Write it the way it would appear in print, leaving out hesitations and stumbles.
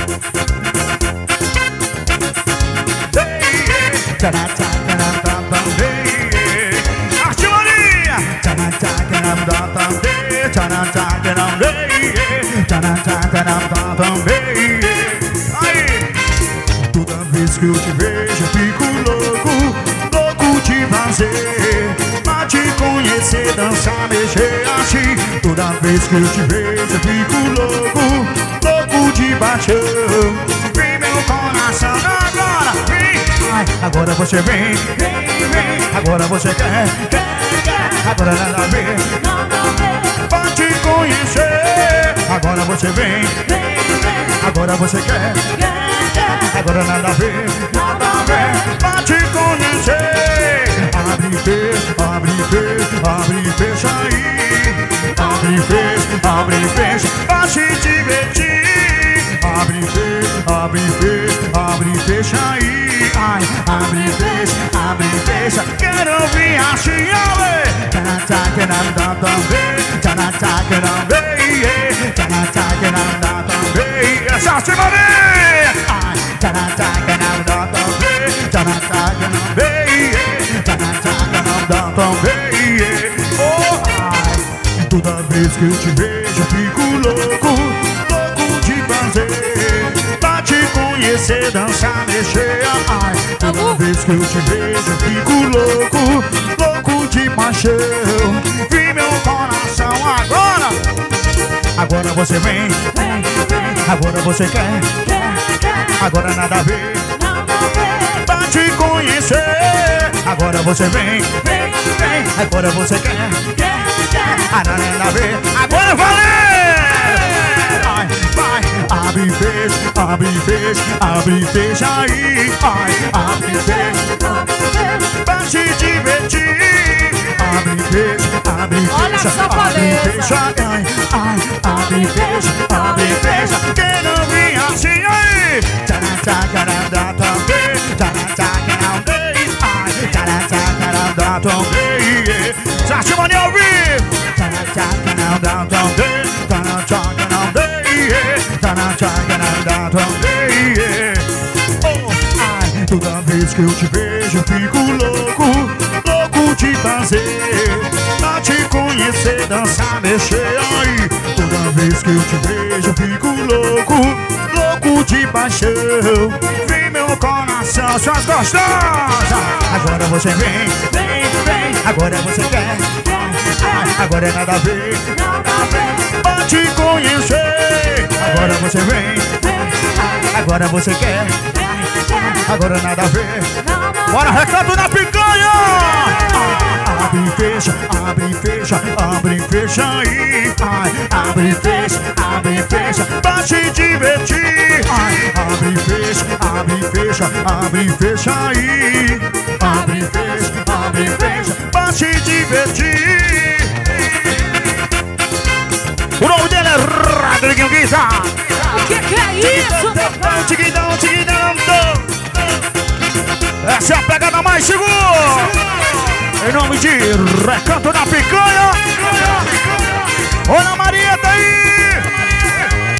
Toda vez que eu te vejo eu fico louco, louco de prazer, pra te conhecer, dançar, mexer assim. Toda vez que eu te vejo eu fico louco, louco de paixão. Vem meu coração agora, vem. Ai, agora você vem, vem, vem. Agora você quer, agora nada a ver, pra te conhecer. Agora você vem, vem, vem. Agora você quer, agora nada a ver, pra te conhecer. Abre e fecha, abre e fecha, abre e fecha aí. Abre e fecha, abre e fecha, pra se divertir. Abre e fecha, abre e fecha, abre e fecha aí. Ai, abre e fecha, abre e fecha. Quero ouvir assim, olê. Tchanatá, também. Tchanatá, também. Tchanatá, também. Essa semana. Ai, tchanatá, também. Tchanatá, também. Tchanatá, também. Oh, ai, toda vez que eu te vejo eu fico louco, louco de prazer, pra te conhecer, dançar, mexer. Ai, toda vez que eu te vejo eu fico louco, louco de paixão. Vi meu coração agora. Agora você vem, vem, vem. Agora você quer, agora nada a ver, pra te conhecer. Agora você vem, vem, vem. Agora você quer, nada a ver. Agora valeu! Vai, vai, abre e fecha, abre e fecha, abre e fecha aí. Ai, abre e fecha, pra se divertir. Abre e fecha, abre e fecha, abre e fecha. Ai, ai, abre e fecha, abre e fecha. Quem não vinha assim aí? Tchanatá, também. Tchanatá, também. Ai, tchanatá, também. Satimani ao vivo. Tchanatá, também. Tchanatá, também. Tchanatá, também. Oh, ai, toda vez que eu te vejo eu fico louco, louco de prazer, pra te conhecer, dançar, mexer aí. Toda vez que eu te vejo eu fico louco, louco de paixão. Vem meu coração, suas gostosas. Agora você vem, vem, vem. Agora você quer, agora é nada a ver, pra te conhecer. Agora você vem, agora você quer, agora nada a ver. Bora, recanto na picanha! Abre e fecha, abre e fecha, abre e fecha aí. Ai, abre e fecha, pra se divertir. Ai, abre e fecha, abre e fecha aí. Abre e fecha, pra se divertir. O nome dele é Rodriguinho Guiza. O que é isso? Tiquidão, tiquidão. Essa é a pegada mais segura. Em nome de Recanto na Picanha. Ana Maria tá aí.